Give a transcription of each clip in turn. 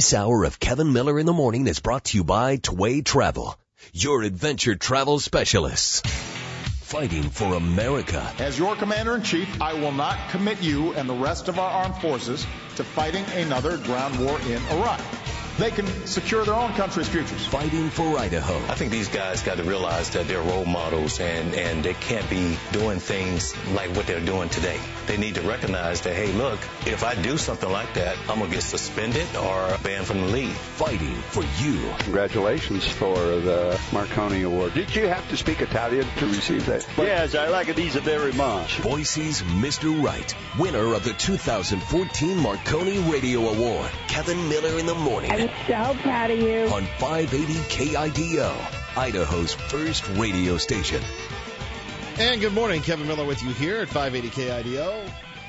This hour of Kevin Miller in the Morning is brought to you by Tway Travel, your adventure travel specialists. Fighting for America. As your commander-in-chief, I will not commit you and the rest of our armed forces to fighting another ground war in Iraq. They can secure their own country's futures. Fighting for Idaho. I think these guys got to realize that they're role models and they can't be doing things like what they're doing today. They need to recognize that, hey, look, if I do something like that, I'm going to get suspended or banned from the league. Fighting for you. Congratulations for the Marconi Award. Did you have to speak Italian to receive that? Yes, I like these very much. Boise's Mr. Right, winner of the 2014 Marconi Radio Award, Kevin Miller in the Morning. I'm so proud of you. On 580 KIDO, Idaho's first radio station. And good morning, Kevin Miller with you here at 580 KIDO.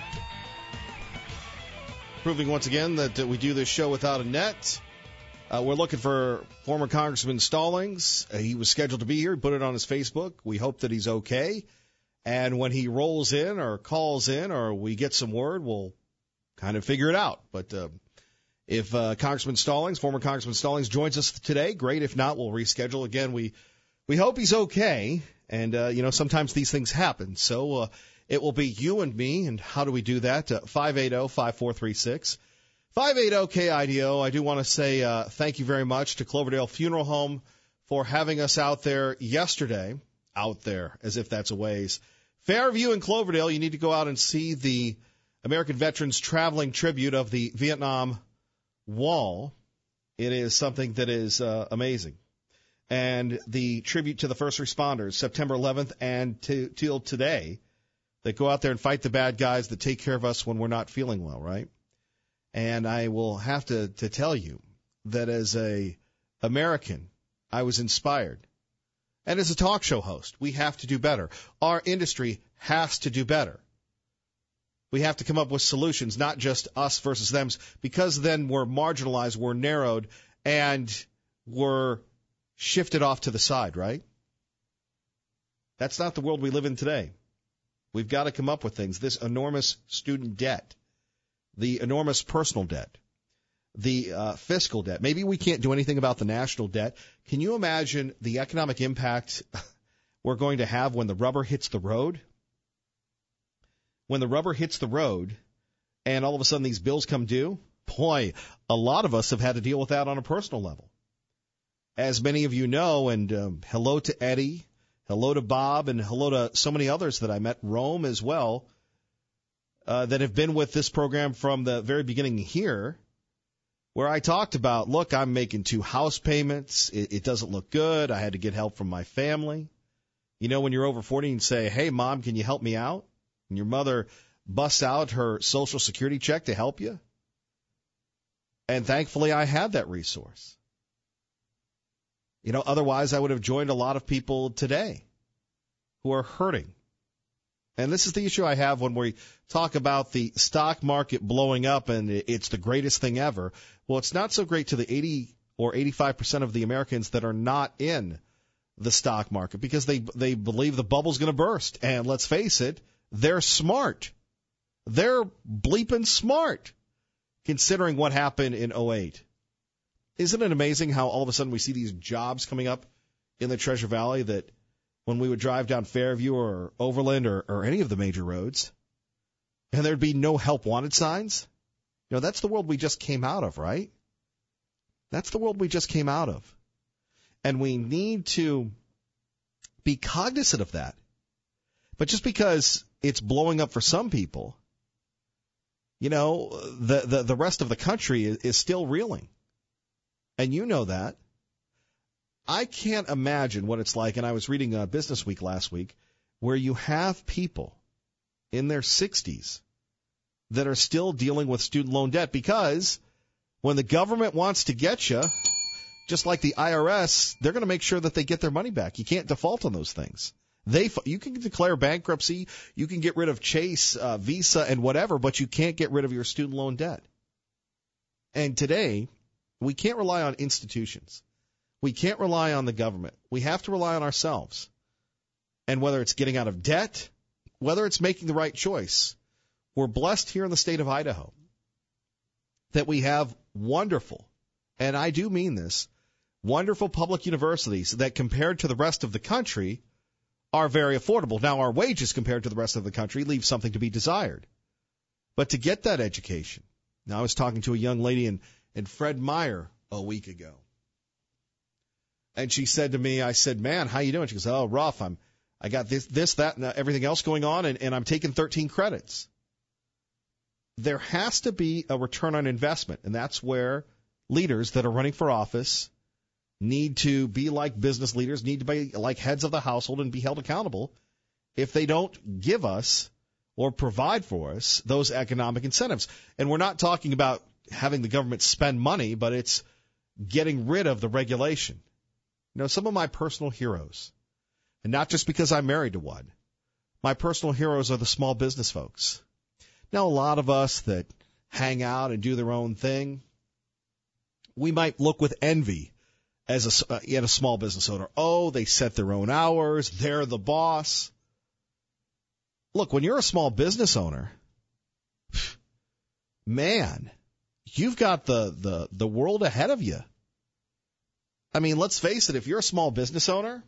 Proving once again that we do this show without a net. We're looking for former Congressman Stallings. He was scheduled to be here. He put it on his Facebook. We hope that he's okay. And when he rolls in or calls in or we get some word, we'll kind of figure it out. But if Congressman Stallings, former Congressman Stallings, joins us today, great. If not, we'll reschedule. Again, we hope he's okay. And, sometimes these things happen. So it will be you and me. And how do we do that? 580-5436. 580-KIDO. I do want to say thank you very much to Cloverdale Funeral Home for having us out there yesterday. Out there, as if that's a ways. Fairview in Cloverdale, you need to go out and see the American Veterans Traveling Tribute of the Vietnam Wall. It is something that is amazing. And the tribute to the first responders, September 11th and till today, that go out there and fight the bad guys that take care of us when we're not feeling well, right? And I will have to tell you that as a American, I was inspired. And as a talk show host, we have to do better. Our industry has to do better. We have to come up with solutions, not just us versus them, because then we're marginalized, we're narrowed, and we're shifted off to the side, right? That's not the world we live in today. We've got to come up with things. This enormous student debt, the enormous personal debt, the fiscal debt. Maybe we can't do anything about the national debt. Can you imagine the economic impact we're going to have when the rubber hits the road? When the rubber hits the road and all of a sudden these bills come due, boy, a lot of us have had to deal with that on a personal level. As many of you know, and hello to Eddie, hello to Bob, and hello to so many others that I met, Rome as well, that have been with this program from the very beginning here, where I talked about, look, I'm making 2 house payments. It doesn't look good. I had to get help from my family. You know, when you're over 40 and say, hey, Mom, can you help me out? And your mother busts out her Social Security check to help you. And thankfully, I had that resource. You know, otherwise I would have joined a lot of people today who are hurting. And this is the issue I have when we talk about the stock market blowing up and it's the greatest thing ever. Well, it's not so great to the 80 or 85% of the Americans that are not in the stock market because they believe the bubble's going to burst. And let's face it, they're smart. They're bleeping smart considering what happened in 2008. Isn't it amazing how all of a sudden we see these jobs coming up in the Treasure Valley that when we would drive down Fairview or Overland or any of the major roads, and there'd be no help wanted signs? You know, that's the world we just came out of, right? That's the world we just came out of. And we need to be cognizant of that. But just because it's blowing up for some people, you know, the rest of the country is still reeling. And you know that. I can't imagine what it's like, and I was reading Business Week last week, where you have people in their 60s that are still dealing with student loan debt because when the government wants to get you, just like the IRS, they're going to make sure that they get their money back. You can't default on those things. You can declare bankruptcy, you can get rid of Chase, Visa, and whatever, but you can't get rid of your student loan debt. And today, we can't rely on institutions. We can't rely on the government. We have to rely on ourselves. And whether it's getting out of debt, whether it's making the right choice, we're blessed here in the state of Idaho that we have wonderful and I do mean this, wonderful public universities that compared to the rest of the country are very affordable. Now, our wages compared to the rest of the country leave something to be desired. But to get that education, now I was talking to a young lady in Fred Meyer a week ago. And she said to me, I said, man, how you doing? She goes, oh, rough. I got this, that, and everything else going on, and I'm taking 13 credits. There has to be a return on investment, and that's where leaders that are running for office need to be like business leaders, need to be like heads of the household and be held accountable if they don't give us or provide for us those economic incentives. And we're not talking about having the government spend money, but it's getting rid of the regulation. You know, some of my personal heroes, and not just because I'm married to one, my personal heroes are the small business folks. Now, a lot of us that hang out and do their own thing, we might look with envy at a small business owner. Oh, they set their own hours. They're the boss. Look, when you're a small business owner, man, you've got the world ahead of you. I mean, let's face it, if you're a small business owner,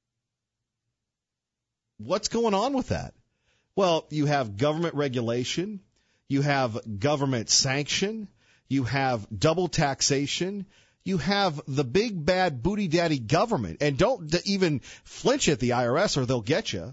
what's going on with that? Well, you have government regulation, you have government sanction, you have double taxation, you have the big bad booty daddy government, and don't even flinch at the IRS or they'll get you.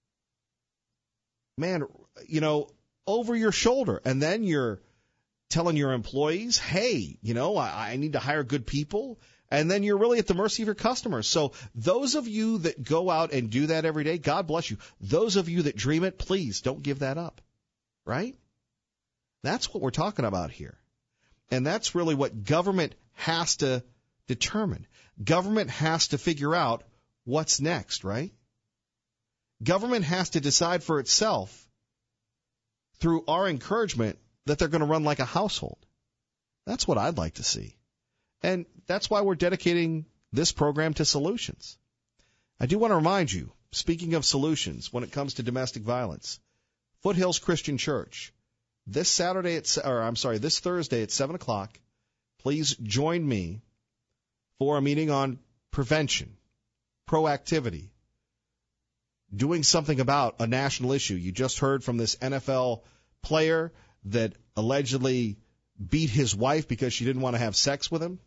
Man, you know, over your shoulder, and then you're telling your employees, hey, you know, I need to hire good people, and then you're really at the mercy of your customers. So those of you that go out and do that every day, God bless you. Those of you that dream it, please don't give that up, right? That's what we're talking about here. And that's really what government has to determine. Government has to figure out what's next, right? Government has to decide for itself through our encouragement that they're going to run like a household. That's what I'd like to see. And that's why we're dedicating this program to solutions. I do want to remind you, speaking of solutions, when it comes to domestic violence, Foothills Christian Church, this Thursday at 7 o'clock, please join me for a meeting on prevention, proactivity, doing something about a national issue. You just heard from this NFL player that allegedly beat his wife because she didn't want to have sex with him.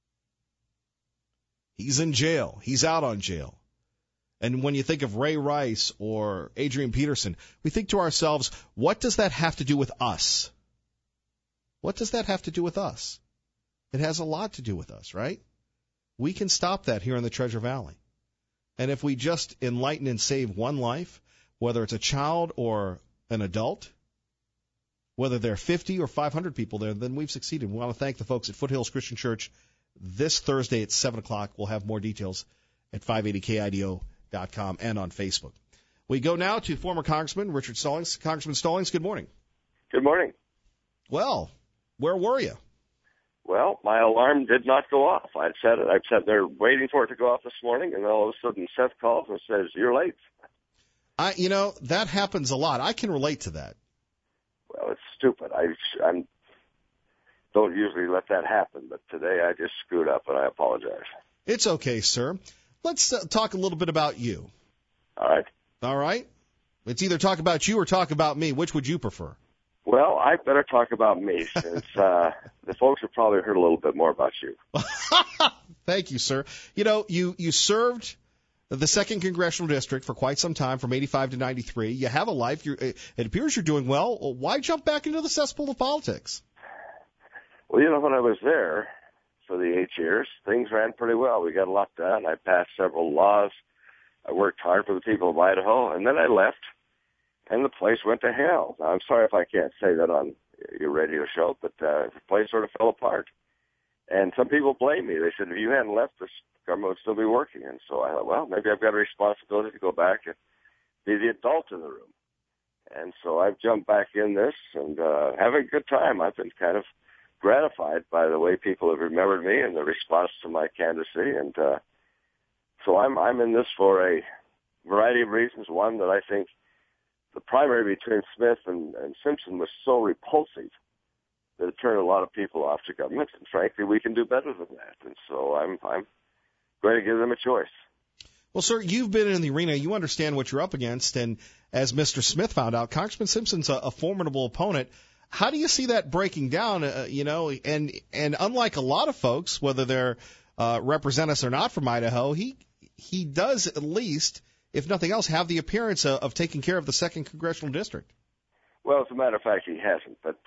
He's in jail. He's out on jail. And when you think of Ray Rice or Adrian Peterson, we think to ourselves, what does that have to do with us? What does that have to do with us? It has a lot to do with us, right? We can stop that here in the Treasure Valley. And if we just enlighten and save one life, whether it's a child or an adult, whether there are 50 or 500 people there, then we've succeeded. We want to thank the folks at Foothills Christian Church. This Thursday at 7 o'clock, we'll have more details at 580kido.com and on Facebook. We go now to former Congressman Richard Stallings. Congressman Stallings, good morning. Good morning. Well, where were you? Well, my alarm did not go off. I'd sat there waiting for it to go off this morning, and all of a sudden Seth calls and says, "You're late." That happens a lot. I can relate to that. Well, it's stupid. I don't usually let that happen, but today I just screwed up, and I apologize. It's okay, sir. Let's talk a little bit about you. All right. All right? It's either talk about you or talk about me. Which would you prefer? Well, I better talk about me, since the folks have probably heard a little bit more about you. Thank you, sir. You know, you served the 2nd Congressional District for quite some time, from 85 to 93. You have a life. It appears you're doing well. Why jump back into the cesspool of politics? Well, you know, when I was there for the 8 years, things ran pretty well. We got a lot done. I passed several laws. I worked hard for the people of Idaho, and then I left, and the place went to hell. Now, I'm sorry if I can't say that on your radio show, but the place sort of fell apart. And some people blame me. They said, if you hadn't left, this government would still be working. And so I thought, well, maybe I've got a responsibility to go back and be the adult in the room. And so I've jumped back in this and having a good time. I've been kind of gratified by the way people have remembered me and the response to my candidacy. And so I'm in this for a variety of reasons. One, that I think the primary between Smith and Simpson was so repulsive that turn a lot of people off to government. And frankly, we can do better than that. And so I'm going to give them a choice. Well, sir, you've been in the arena. You understand what you're up against. And as Mr. Smith found out, Congressman Simpson's a formidable opponent. How do you see that breaking down? And unlike a lot of folks, whether they're represent us or not from Idaho, he does at least, if nothing else, have the appearance of taking care of the 2nd Congressional District. Well, as a matter of fact, he hasn't. But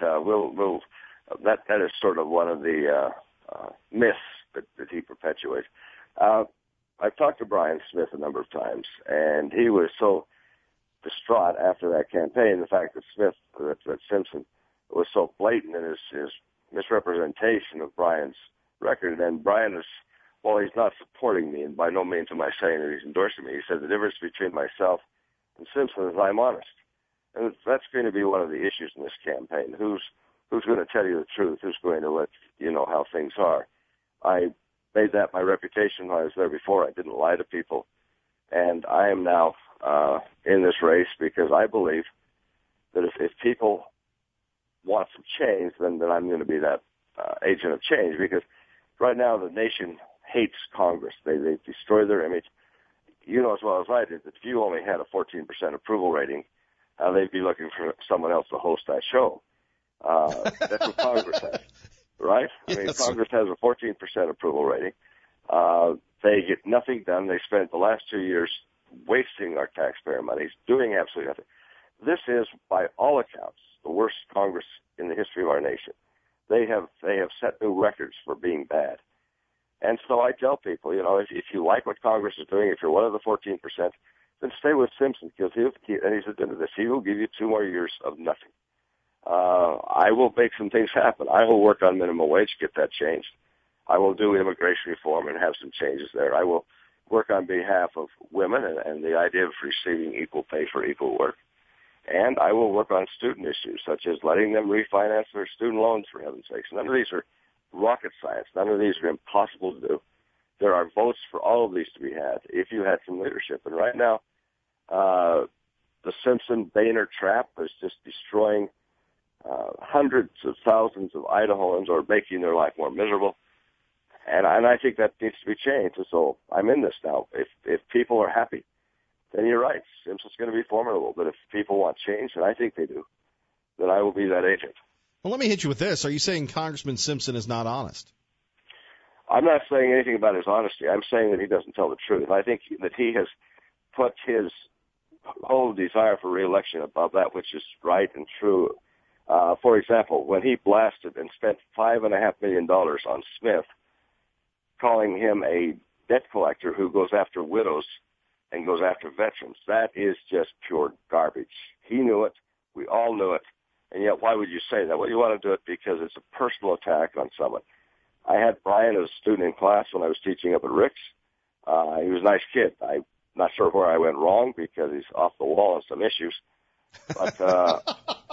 that is sort of one of the myths that he perpetuates. I've talked to Brian Smith a number of times, and he was so distraught after that campaign, the fact that Simpson was so blatant in his misrepresentation of Brian's record. And Brian is, well, he's not supporting me, and by no means am I saying that he's endorsing me. He said the difference between myself and Simpson is I'm honest. And that's going to be one of the issues in this campaign. Who's going to tell you the truth? Who's going to let you know how things are? I made that my reputation when I was there before. I didn't lie to people. And I am now in this race because I believe that if people want some change, then I'm going to be that agent of change, because right now the nation hates Congress. They destroy their image. You know as well as I did that if you only had a 14% approval rating, they'd be looking for someone else to host that show. That's what Congress has, right? I mean, Congress has a 14% approval rating. They get nothing done. They spent the last 2 years wasting our taxpayer money, doing absolutely nothing. This is, by all accounts, the worst Congress in the history of our nation. They have set new records for being bad. And so I tell people, if you like what Congress is doing, if you're one of the 14%, then stay with Simpson, because and he's admitted this, he will give you 2 more years of nothing. I will make some things happen. I will work on minimum wage, get that changed. I will do immigration reform and have some changes there. I will work on behalf of women and the idea of receiving equal pay for equal work. And I will work on student issues, such as letting them refinance their student loans, for heaven's sakes. None of these are rocket science. None of these are impossible to do. There are votes for all of these to be had if you had some leadership. And right now, the Simpson-Boehner trap is just destroying hundreds of thousands of Idahoans, or making their life more miserable. And I think that needs to be changed. And so I'm in this now. If people are happy, then you're right. Simpson's going to be formidable. But if people want change, and I think they do, then I will be that agent. Well, let me hit you with this. Are you saying Congressman Simpson is not honest? I'm not saying anything about his honesty. I'm saying that he doesn't tell the truth. I think that he has put his whole desire for re-election above that which is right and true. For example, when he blasted and spent $5.5 million on Smith, calling him a debt collector who goes after widows and goes after veterans, that is just pure garbage. He knew it. We all knew it. And yet, why would you say that? Well, you want to do it because it's a personal attack on someone. I had Brian as a student in class when I was teaching up at Rick's. He was a nice kid. I'm not sure where I went wrong because he's off the wall on some issues. But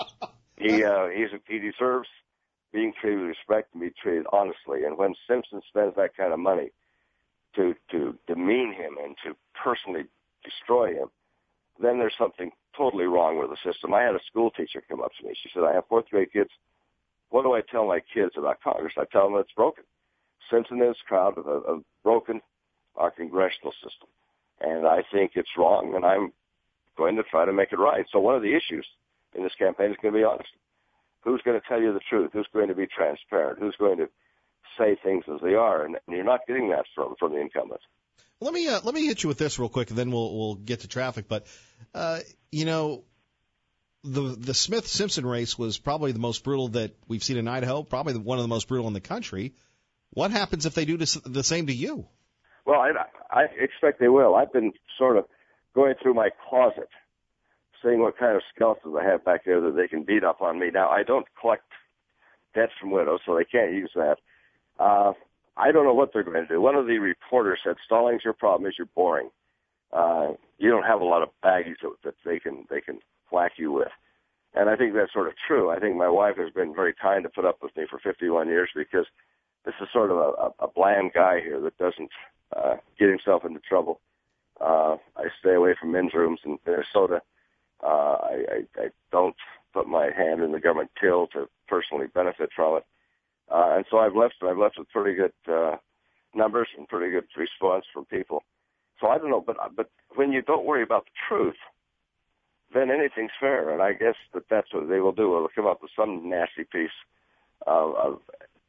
he deserves being treated with respect and be treated honestly. And when Simpson spends that kind of money to demean him and to personally destroy him, then there's something totally wrong with the system. I had a school teacher come up to me. She said, I have 4th grade kids. What do I tell my kids about Congress? I tell them it's broken. Simpson and his crowd have broken our congressional system. And I think it's wrong, and I'm going to try to make it right. So one of the issues in this campaign is going to be honesty. Who's going to tell you the truth? Who's going to be transparent? Who's going to say things as they are? And you're not getting that from the incumbents. Let me hit you with this real quick, and then we'll get to traffic. But the Smith-Simpson race was probably the most brutal that we've seen in Idaho, probably one of the most brutal in the country. What happens if they do the same to you? Well, I expect they will. I've been sort of going through my closet, seeing what kind of skeletons I have back there that they can beat up on me. Now, I don't collect debts from widows, so they can't use that. I don't know what they're going to do. One of the reporters said, Stallings, your problem is you're boring. You don't have a lot of baggage that they can whack you with. And I think that's sort of true. I think my wife has been very kind to put up with me for 51 years because this is sort of a bland guy here that doesn't get himself into trouble. I stay away from men's rooms in Minnesota. I don't put my hand in the government till to personally benefit from it. And so I've left with pretty good numbers and pretty good response from people. So I don't know, but when you don't worry about the truth, then anything's fair. And I guess that's what they will do. They'll come up with some nasty piece of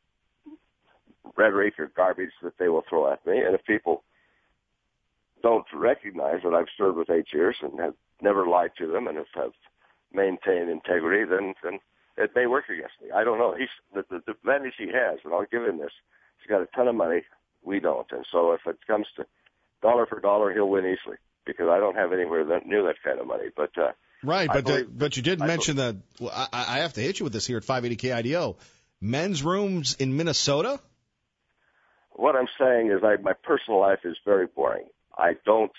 rhetoric or garbage that they will throw at me. And if people don't recognize that I've served with 8 years and have never lied to them and have maintained integrity, then it may work against me. I don't know. The advantage he has, and I'll give him this, he's got a ton of money. We don't. And so if it comes to dollar for dollar, he'll win easily because I don't have anywhere near that kind of money. But right, but you did mention that. Well, I have to hit you with this here at 580 KIDO. Men's rooms in Minnesota? What I'm saying is my personal life is very boring. I don't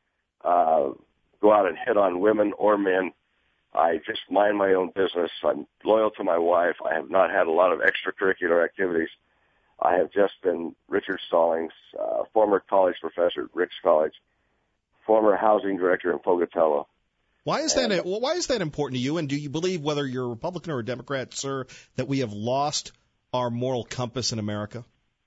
go out and hit on women or men. I just mind my own business. I'm loyal to my wife. I have not had a lot of extracurricular activities. I have just been Richard Stallings, former college professor at Ricks College, former housing director in Pocatello. Why is that important to you? And do you believe, whether you're a Republican or a Democrat, sir, that we have lost our moral compass in America?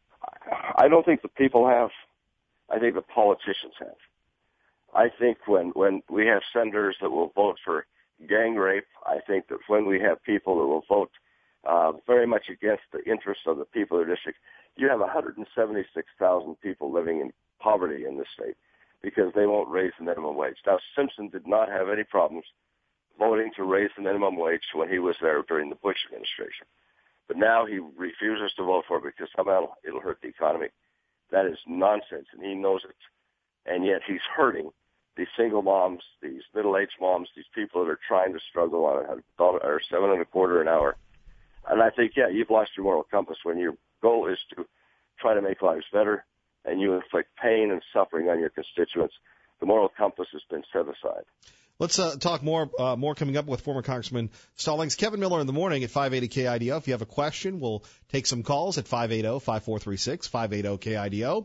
I don't think the people have. I think the politicians have. I think when we have senators that will vote for gang rape, I think that when we have people that will vote very much against the interests of the people of their district, you have 176,000 people living in poverty in this state because they won't raise the minimum wage. Now, Simpson did not have any problems voting to raise the minimum wage when he was there during the Bush administration. But now he refuses to vote for it because somehow it'll hurt the economy. That is nonsense, and he knows it. And yet he's hurting these single moms, these middle-aged moms, these people that are trying to struggle on $1 or $7.25 an hour. And I think, yeah, you've lost your moral compass when your goal is to try to make lives better and you inflict pain and suffering on your constituents. The moral compass has been set aside. Let's talk more coming up with former Congressman Stallings. Kevin Miller in the morning at 580 KIDO. If you have a question, we'll take some calls at 580-5436, 580-KIDO.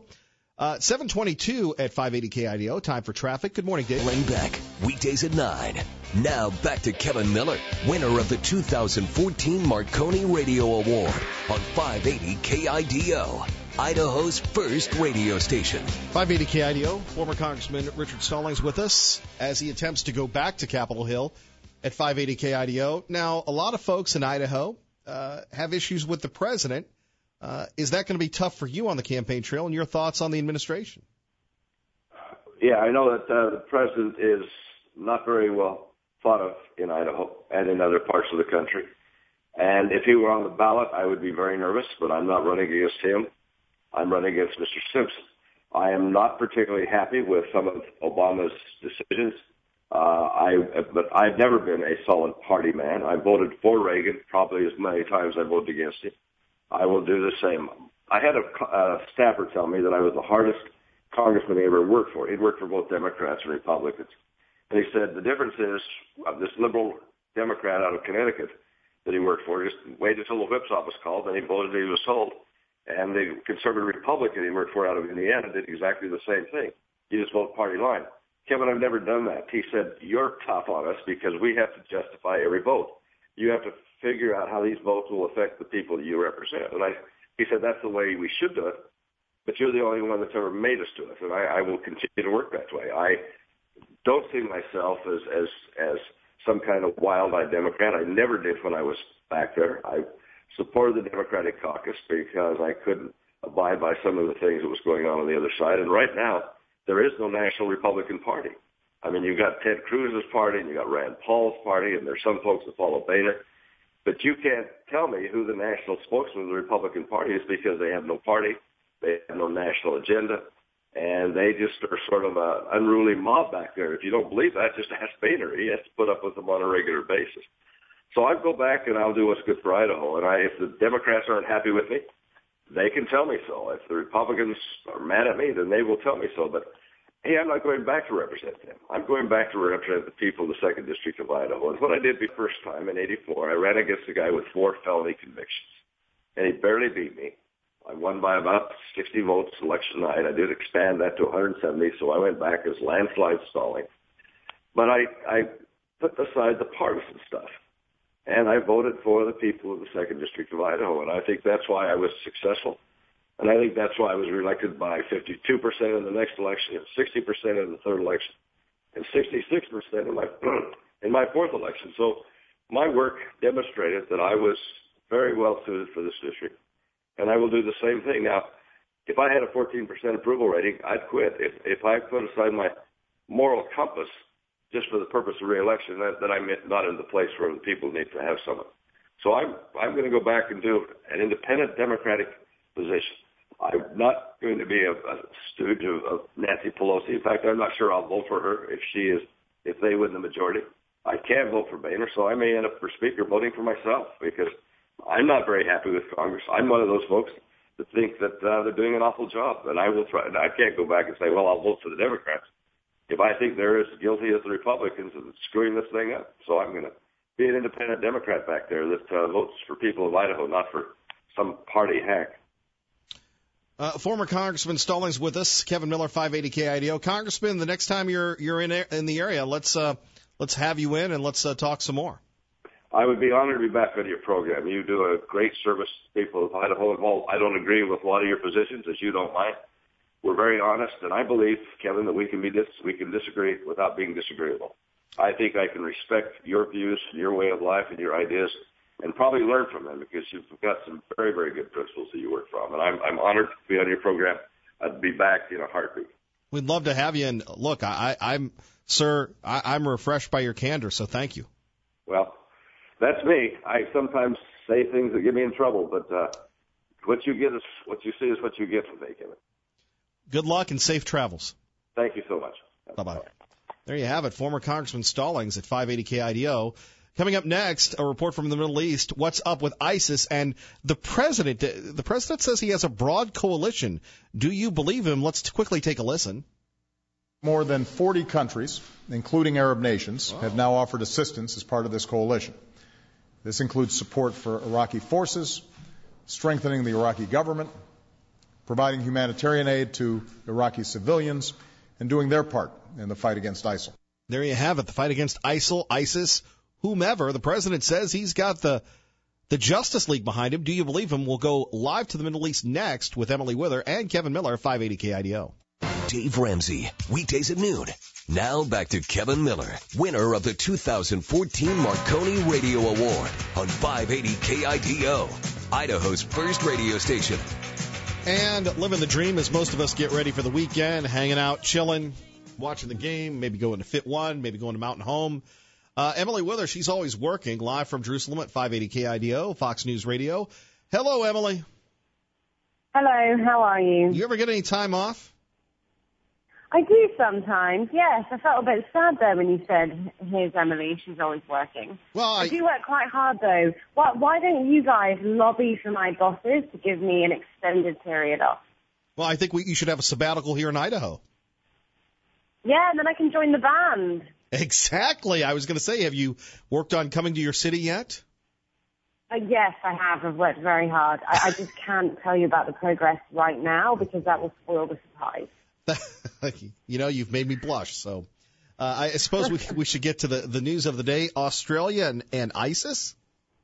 722 at 580 KIDO. Time for traffic. Good morning, Dave. Glenn Beck, weekdays at 9. Now back to Kevin Miller, winner of the 2014 Marconi Radio Award on 580 KIDO, Idaho's first radio station. 580 KIDO, former Congressman Richard Stallings with us as he attempts to go back to Capitol Hill at 580 KIDO. Now, a lot of folks in Idaho have issues with the president. Is that going to be tough for you on the campaign trail, and your thoughts on the administration? Yeah, I know that the president is not very well thought of in Idaho and in other parts of the country. And if he were on the ballot, I would be very nervous, but I'm not running against him. I'm running against Mr. Simpson. I am not particularly happy with some of Obama's decisions. But I've never been a solid party man. I voted for Reagan probably as many times as I voted against him. I will do the same. I had a staffer tell me that I was the hardest congressman he ever worked for. He'd worked for both Democrats and Republicans. And he said the difference is this liberal Democrat out of Connecticut that he worked for just waited until the whipsaw was called, and he voted as he was told. And the conservative Republican he worked for out of Indiana did exactly the same thing. You just vote party line. Kevin, I've never done that. He said, you're tough on us because we have to justify every vote. You have to figure out how these votes will affect the people that you represent. And he said, that's the way we should do it, but you're the only one that's ever made us do it. And I will continue to work that way. I don't see myself as some kind of wild-eyed Democrat. I never did when I was back there. I supported the Democratic caucus because I couldn't abide by some of the things that was going on the other side. And right now, there is no National Republican Party. I mean, you've got Ted Cruz's party and you've got Rand Paul's party, and there's some folks that follow Boehner. But you can't tell me who the national spokesman of the Republican Party is because they have no party, they have no national agenda, and they just are sort of an unruly mob back there. If you don't believe that, just ask Boehner. He has to put up with them on a regular basis. So I'll go back and I'll do what's good for Idaho. And if the Democrats aren't happy with me, they can tell me so. If the Republicans are mad at me, then they will tell me so. But, hey, I'm not going back to represent them. I'm going back to represent the people of the 2nd District of Idaho. And what I did the first time in 84, I ran against a guy with 4 felony convictions. And he barely beat me. I won by about 60 votes election night. I did expand that to 170, so I went back as landslide Stalling. But I put aside the partisan stuff. and I voted for the people of the 2nd District of Idaho, and I think that's why I was successful. And I think that's why I was reelected by 52% in the next election, and 60% in the third election, and 66% in my fourth election. So my work demonstrated that I was very well suited for this district, and I will do the same thing. Now, if I had a 14% approval rating, I'd quit. If I put aside my moral compass just for the purpose of reelection, then I'm not in the place where the people need to have someone. So I'm going to go back and do an independent Democratic position. I'm not going to be a stooge of Nancy Pelosi. In fact, I'm not sure I'll vote for her if they win the majority. I can't vote for Boehner, so I may end up for Speaker voting for myself because I'm not very happy with Congress. I'm one of those folks that think that they're doing an awful job, and I will try. I can't go back and say, well, I'll vote for the Democrats if I think they're as guilty as the Republicans of screwing this thing up. So I'm going to be an independent Democrat back there that votes for people of Idaho, not for some party hack. Former Congressman Stallings with us, Kevin Miller, 580 KIDO. Congressman, the next time you're in the area, let's have you in and let's talk some more. I would be honored to be back on your program. You do a great service to people of Idaho. And while I don't agree with a lot of your positions, as you don't mind, we're very honest, and I believe, Kevin, that we can disagree without being disagreeable. I think I can respect your views, your way of life, and your ideas, and probably learn from them because you've got some very, very good principles that you work from. And I'm honored to be on your program. I'd be back in a heartbeat. We'd love to have you. And look, I'm refreshed by your candor, so thank you. Well, that's me. I sometimes say things that get me in trouble, but what you see is what you get from me, Kevin. Good luck and safe travels. Thank you so much. Bye-bye. There you have it, former Congressman Stallings at 580 KIDO. Coming up next, a report from the Middle East. What's up with ISIS and the president? The president says he has a broad coalition. Do you believe him? Let's quickly take a listen. More than 40 countries, including Arab nations, have now offered assistance as part of this coalition. This includes support for Iraqi forces, strengthening the Iraqi government, providing humanitarian aid to Iraqi civilians, and doing their part in the fight against ISIL. There you have it, the fight against ISIL, ISIS, whomever. The president says he's got the Justice League behind him. Do you believe him? We'll go live to the Middle East next with Emily Wither and Kevin Miller, 580 KIDO. Dave Ramsey, weekdays at noon. Now back to Kevin Miller, winner of the 2014 Marconi Radio Award on 580 KIDO, Idaho's first radio station. And living the dream as most of us get ready for the weekend, hanging out, chilling, watching the game, maybe going to Fit One, maybe going to Mountain Home. Emily Wither, she's always working live from Jerusalem at 580 KIDO, Fox News Radio. Hello, Emily. Hello, how are you? You ever get any time off? I do sometimes, yes. I felt a bit sad there when you said, here's Emily, she's always working. Well, I do work quite hard, though. Why don't you guys lobby for my bosses to give me an extended period off? Well, I think you should have a sabbatical here in Idaho. Yeah, and then I can join the band. Exactly. I was going to say, have you worked on coming to your city yet? Yes, I have. I've worked very hard. I just can't tell you about the progress right now because that will spoil the surprise. You know, you've made me blush. So I suppose we should get to the news of the day. Australia and ISIS?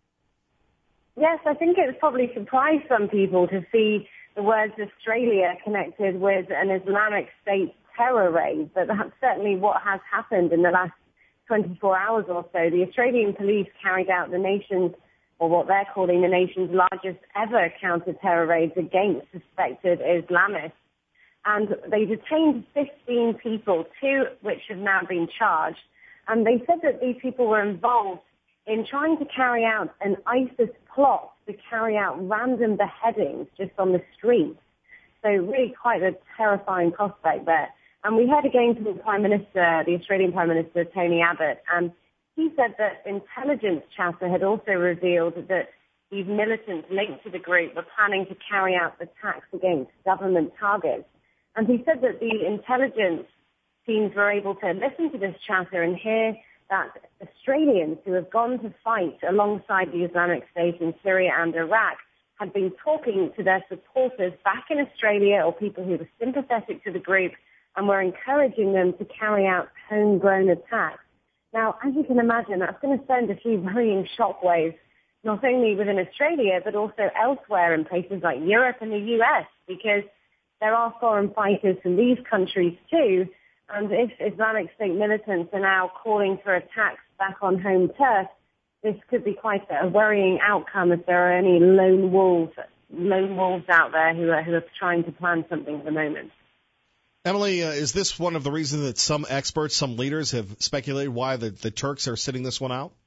Yes, I think it's probably surprised some people to see the words Australia connected with an Islamic State terror raid, but that's certainly what has happened in the last 24 hours or so. The Australian police carried out the nation's, or what they're calling the nation's largest ever counter-terror raids against suspected Islamists. And they detained 15 people, 2 which have now been charged. And they said that these people were involved in trying to carry out an ISIS plot to carry out random beheadings just on the street. So really quite a terrifying prospect there. And we heard again from the Prime Minister, the Australian Prime Minister, Tony Abbott, and he said that intelligence chatter had also revealed that these militants linked to the group were planning to carry out attacks against government targets. And he said that the intelligence teams were able to listen to this chatter and hear that Australians who have gone to fight alongside the Islamic State in Syria and Iraq had been talking to their supporters back in Australia or people who were sympathetic to the group and were encouraging them to carry out homegrown attacks. Now, as you can imagine, that's going to send a few worrying shockwaves, not only within Australia, but also elsewhere in places like Europe and the US, because there are foreign fighters from these countries too. And if Islamic State militants are now calling for attacks back on home turf, this could be quite a worrying outcome if there are any lone wolves out there who are trying to plan something at the moment. Emily, is this one of the reasons that some experts, some leaders have speculated why the Turks are sitting this one out?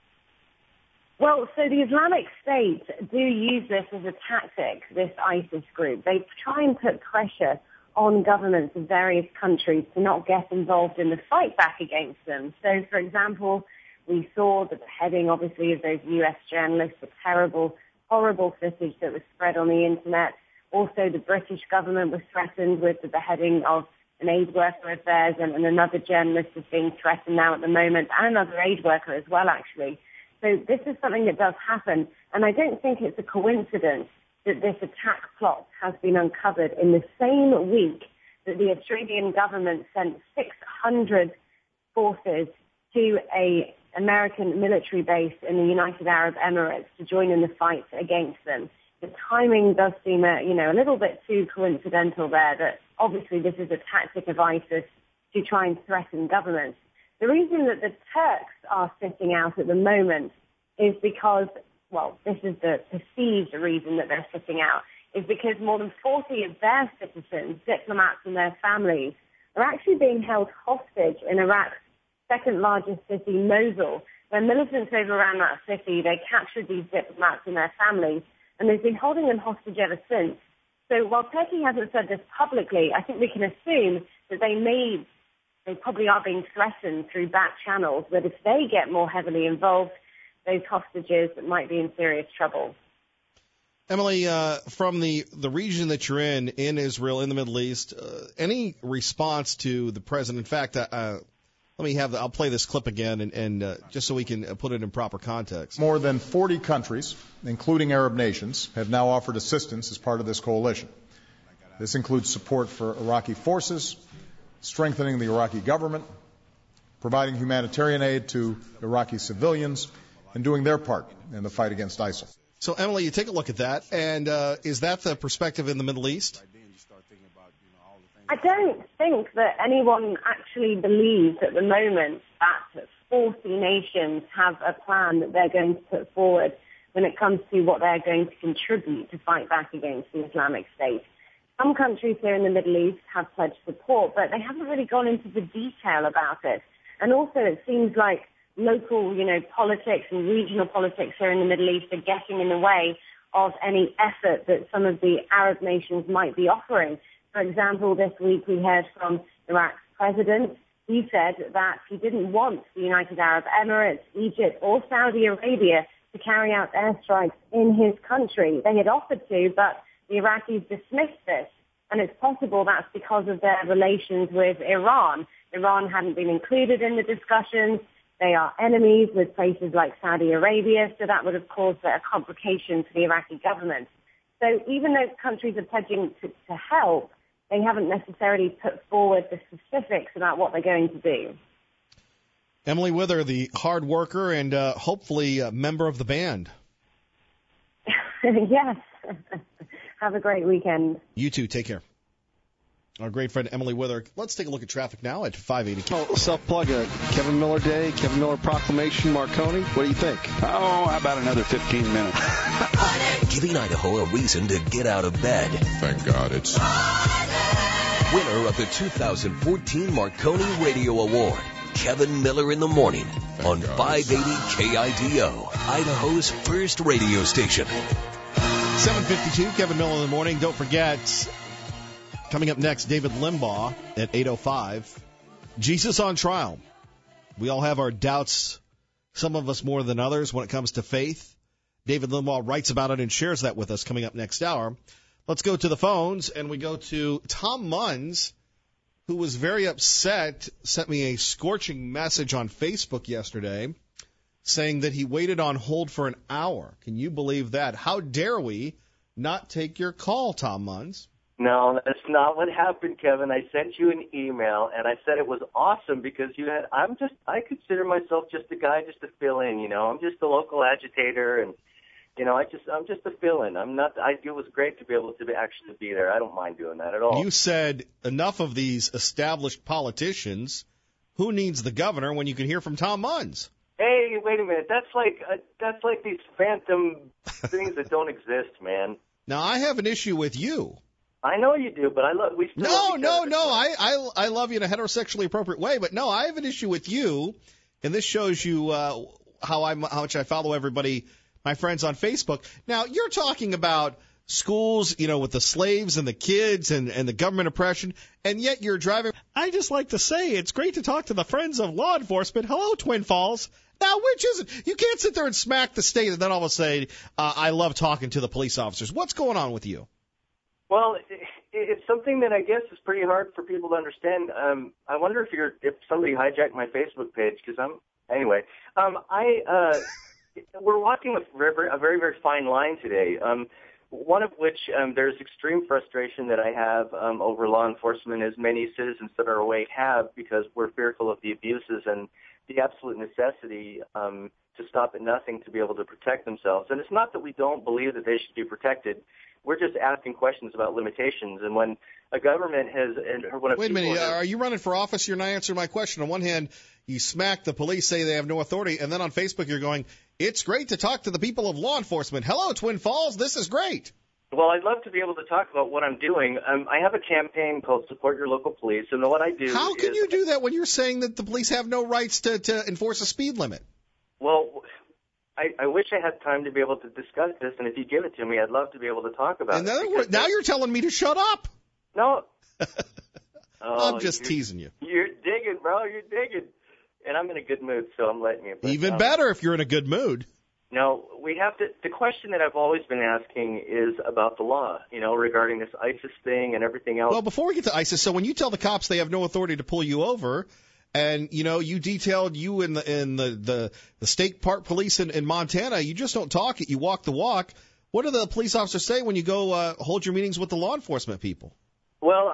Well, so the Islamic State do use this as a tactic, this ISIS group. They try and put pressure on governments of various countries to not get involved in the fight back against them. So, for example, we saw the beheading, obviously, of those U.S. journalists, the terrible, horrible footage that was spread on the Internet. Also, the British government was threatened with the beheading of an aid worker of theirs, and another journalist is being threatened now at the moment, and another aid worker as well, actually. So this is something that does happen, and I don't think it's a coincidence that this attack plot has been uncovered in the same week that the Australian government sent 600 forces to an American military base in the United Arab Emirates to join in the fight against them. The timing does seem a little bit too coincidental there, that obviously this is a tactic of ISIS to try and threaten governments. The reason that the Turks are sitting out at the moment is because, well, this is the perceived reason that they're sitting out, is because more than 40 of their citizens, diplomats and their families, are actually being held hostage in Iraq's second largest city, Mosul, where militants overran that city. They captured these diplomats and their families, and they've been holding them hostage ever since. So while Turkey hasn't said this publicly, I think we can assume that they probably are being threatened through back channels, that if they get more heavily involved, those hostages might be in serious trouble. Emily, from the region that you're in Israel, in the Middle East, any response to the president? In fact, I'll play this clip again, and just so we can put it in proper context. More than 40 countries, including Arab nations, have now offered assistance as part of this coalition. This includes support for Iraqi forces, strengthening the Iraqi government, providing humanitarian aid to Iraqi civilians, and doing their part in the fight against ISIL. So, Emily, you take a look at that, and is that the perspective in the Middle East? I don't think that anyone actually believes at the moment that 40 nations have a plan that they're going to put forward when it comes to what they're going to contribute to fight back against the Islamic State. Some countries here in the Middle East have pledged support, but they haven't really gone into the detail about it. And also it seems like local, politics and regional politics here in the Middle East are getting in the way of any effort that some of the Arab nations might be offering. For example, this week we heard from Iraq's president. He said that he didn't want the United Arab Emirates, Egypt, or Saudi Arabia to carry out airstrikes in his country. They had offered to, but the Iraqis dismissed this. And it's possible that's because of their relations with Iran. Iran hadn't been included in the discussions. They are enemies with places like Saudi Arabia, so that would have caused a complication for the Iraqi government. So even though countries are pledging to help, they haven't necessarily put forward the specifics about what they're going to do. Emily Wither, the hard worker and hopefully a member of the band. Yes. Have a great weekend. You too. Take care. Our great friend Emily Wither. Let's take a look at traffic now at 580. Oh, self-plug, Kevin Miller Day, Kevin Miller Proclamation, Marconi. What do you think? Oh, how about another 15 minutes? Giving Idaho a reason to get out of bed. Thank God it's Winner of the 2014 Marconi Radio Award, Kevin Miller in the Morning on 580 KIDO, Idaho's first radio station. 7:52, Kevin Miller in the Morning. Don't forget, coming up next, David Limbaugh at 8:05. Jesus on trial. We all have our doubts, some of us more than others, when it comes to faith. David Limbaugh writes about it and shares that with us coming up next hour. Let's go to the phones, and we go to Tom Munns, who was very upset, sent me a scorching message on Facebook yesterday saying that he waited on hold for an hour. Can you believe that? How dare we not take your call, Tom Munns? No, that's not what happened, Kevin. I sent you an email, and I said it was awesome because I consider myself just a guy just to fill in, I'm just a local agitator, and, I'm just a fill-in. It was great to be able to actually be there. I don't mind doing that at all. You said enough of these established politicians. Who needs the governor when you can hear from Tom Munns? Hey, wait a minute. That's like these phantom things that don't exist, man. Now, I have an issue with you. I know you do, but we still love each other. No. I love you in a heterosexually appropriate way, but no, I have an issue with you, and this shows you how much I follow everybody, my friends on Facebook. Now, you're talking about schools, with the slaves and the kids and the government oppression, and yet you're driving. I just like to say it's great to talk to the friends of law enforcement. Hello, Twin Falls. Now, which is it? You can't sit there and smack the state and then all of a sudden say, I love talking to the police officers. What's going on with you? Well, it's something that I guess is pretty hard for people to understand. I wonder if somebody hijacked my Facebook page because we're walking a very, very fine line today. One of which there's extreme frustration that I have over law enforcement, as many citizens that are awake have, because we're fearful of the abuses and the absolute necessity to stop at nothing to be able to protect themselves. And it's not that we don't believe that they should be protected. We're just asking questions about limitations. And when a government has... Wait a minute. Are you running for office? You're not answering my question. On one hand, you smack the police, say they have no authority, and then on Facebook you're going, it's great to talk to the people of law enforcement. Hello, Twin Falls. This is great. Well, I'd love to be able to talk about what I'm doing. I have a campaign called Support Your Local Police, and what I do How can you do that when you're saying that the police have no rights to enforce a speed limit? Well, I wish I had time to be able to discuss this, and if you give it to me, I'd love to be able to talk about it. Now you're telling me to shut up. No. I'm just teasing you. You're digging, bro. You're digging. And I'm in a good mood, so I'm letting you. Even better if you're in a good mood. No, the question that I've always been asking is about the law, regarding this ISIS thing and everything else. Well, before we get to ISIS, so when you tell the cops they have no authority to pull you over, and, you detailed you in the state park police in Montana, you just don't talk it, you walk the walk. What do the police officers say when you go hold your meetings with the law enforcement people? Well,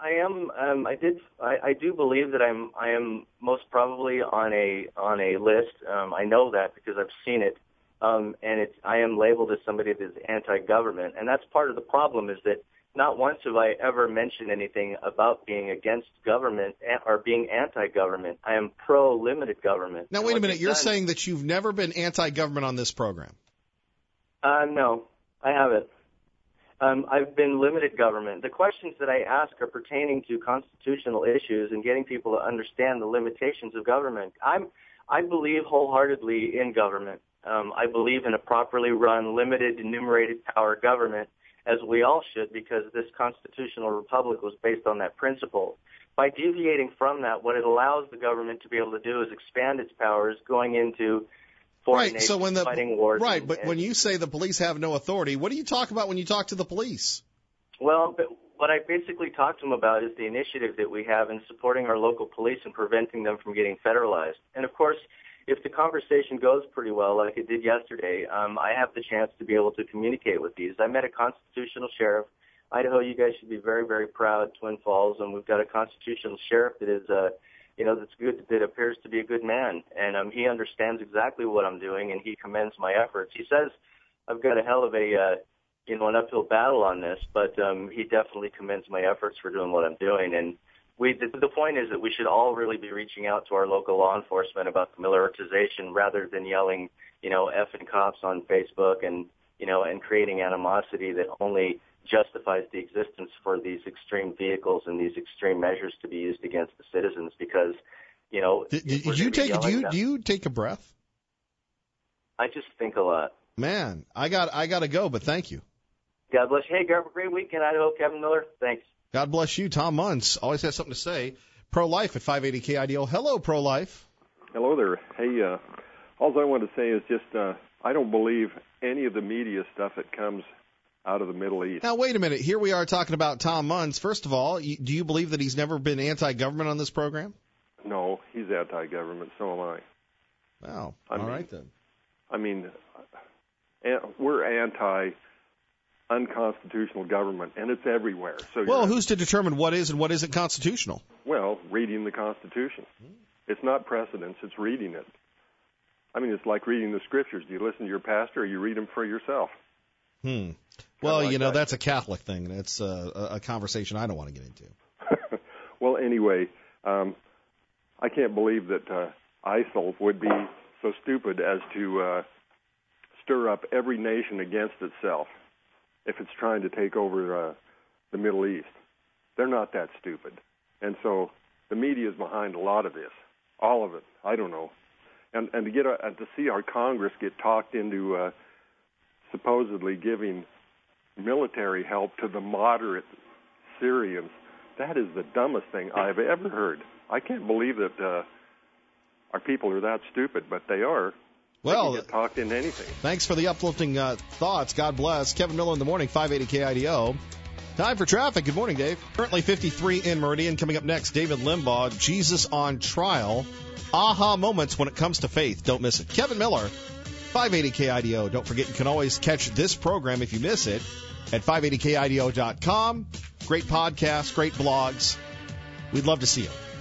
I do believe that I am most probably on a list. I know that because I've seen it. I am labeled as somebody that is anti-government, and that's part of the problem is that not once have I ever mentioned anything about being against government or being anti-government. I am pro-limited government. Now, wait a minute. You're saying that you've never been anti-government on this program? No, I haven't. I've been limited government. The questions that I ask are pertaining to constitutional issues and getting people to understand the limitations of government. I believe wholeheartedly in government. I believe in a properly run, limited, enumerated power government, as we all should, because this constitutional republic was based on that principle. By deviating from that, what it allows the government to be able to do is expand its powers going into foreign nations, fighting wars. Right, but when you say the police have no authority, what do you talk about when you talk to the police? Well, what I basically talk to them about is the initiative that we have in supporting our local police and preventing them from getting federalized. And, of course, if the conversation goes pretty well, like it did yesterday, I have the chance to be able to communicate with these. I met a constitutional sheriff. Idaho, you guys should be very, very proud, Twin Falls, and we've got a constitutional sheriff that is, that's good, that appears to be a good man, and he understands exactly what I'm doing, and he commends my efforts. He says I've got a hell of an uphill battle on this, but he definitely commends my efforts for doing what I'm doing, and the point is that we should all really be reaching out to our local law enforcement about the militarization rather than yelling, effing cops on Facebook and creating animosity that only justifies the existence for these extreme vehicles and these extreme measures to be used against the citizens because, do you take a breath? I just think a lot. Man, I got to go, but thank you. God bless you. Hey, have a great weekend, Idaho. Kevin Miller, thanks. God bless you. Tom Munns always has something to say. Pro-life at 580 KIDO. Hello, pro-life. Hello there. Hey, all I want to say is just I don't believe any of the media stuff that comes out of the Middle East. Now, wait a minute. Here we are talking about Tom Munns. First of all, do you believe that he's never been anti-government on this program? No, he's anti-government. So am I. Wow. All right, then. I mean, we're anti unconstitutional government, and it's everywhere. So well, who's to determine what is and what isn't constitutional? Well, reading the Constitution. It's not precedence, it's reading it. I mean, it's like reading the Scriptures. Do you listen to your pastor or you read them for yourself? Well, like that's a Catholic thing. That's a conversation I don't want to get into. Well, anyway, I can't believe that ISIL would be so stupid as to stir up every nation against itself if it's trying to take over the Middle East. They're not that stupid. And so the media is behind a lot of this, all of it. I don't know. And to get to see our Congress get talked into supposedly giving military help to the moderate Syrians, that is the dumbest thing I've ever heard. I can't believe that our people are that stupid, but they are. Well, they can get talked into anything. Thanks for the uplifting thoughts. God bless. Kevin Miller in the morning, 580 KIDO. Time for traffic. Good morning, Dave. Currently 53 in Meridian. Coming up next, David Limbaugh, Jesus on Trial. Aha moments when it comes to faith. Don't miss it. Kevin Miller, 580 KIDO. Don't forget, you can always catch this program if you miss it at 580KIDO.com. Great podcasts, great blogs. We'd love to see you.